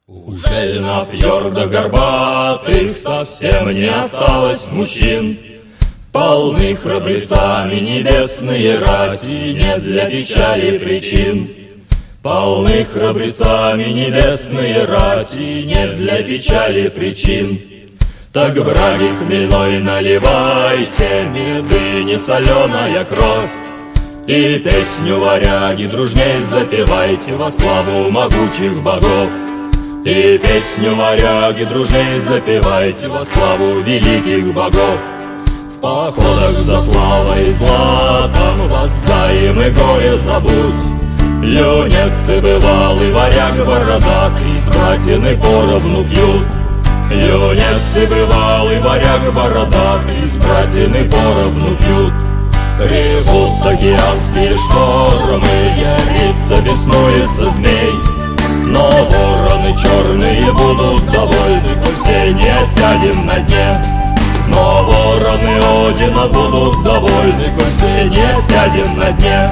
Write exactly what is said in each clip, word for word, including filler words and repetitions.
Ужель на фьордах горбатых совсем не осталось мужчин, полны храбрецами небесные рати, не для печали причин. Полны храбрецами небесные рати, не для печали причин. Так, браги хмельной, наливайте меды, не соленая кровь, и песню варяги дружней запевайте во славу могучих богов. И песню варяги дружней запевайте во славу великих богов. В походах за славой и златом воздаем и горе забудь. Юнец и бывалый варяг бородатый с братиной поровну пьют. Юнец и бывалый варяг бородатый с братиной поровну пьют. Ревут океанские штормы, ярится, беснуется змей, но вороны черные будут довольны, коль все не осядем на дне. Но вороны Одина будут довольны, коль все не осядем на дне.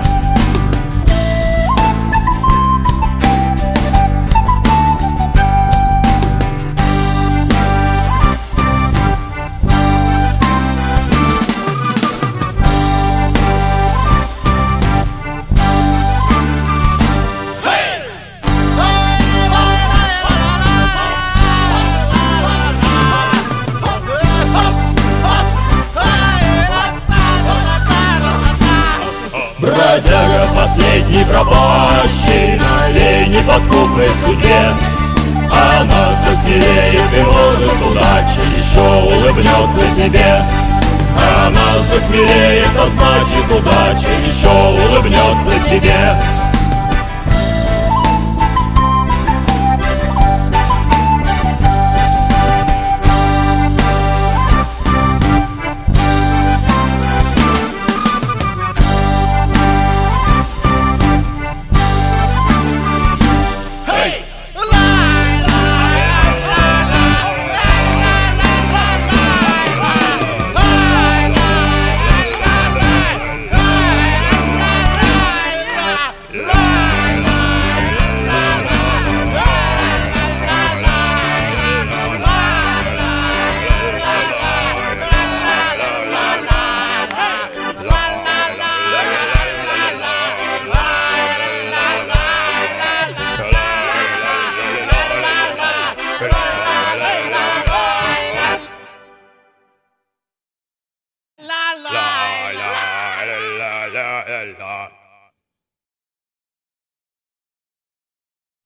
Бродяга последний пропащий на лень неподкупной судьбе, она захмелеет и может удача еще улыбнется тебе. Она захмелеет, а значит удача еще улыбнется тебе. But